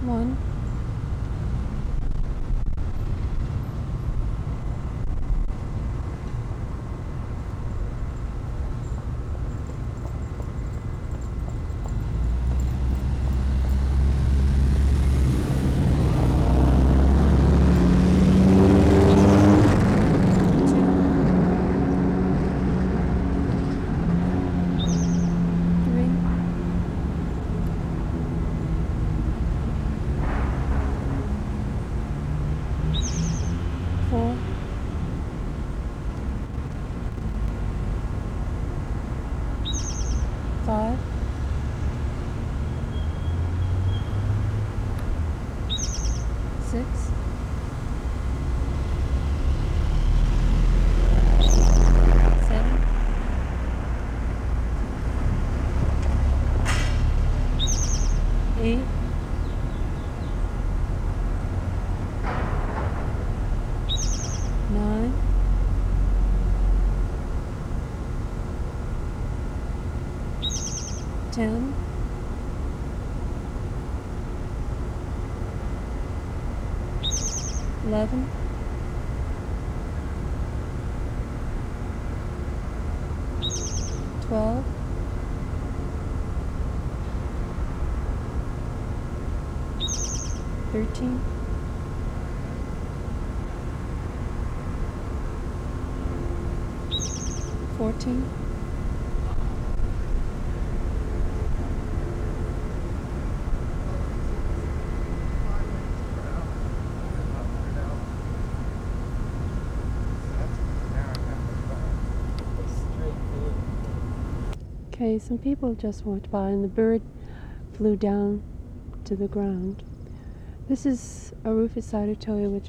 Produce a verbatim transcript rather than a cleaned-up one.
One, three, four, five, six, seven, eight, nine, ten, eleven, twelve, thirteen, fourteen, okay, some people just walked by and the bird flew down to the ground. This is a Rufous Cytotaya, which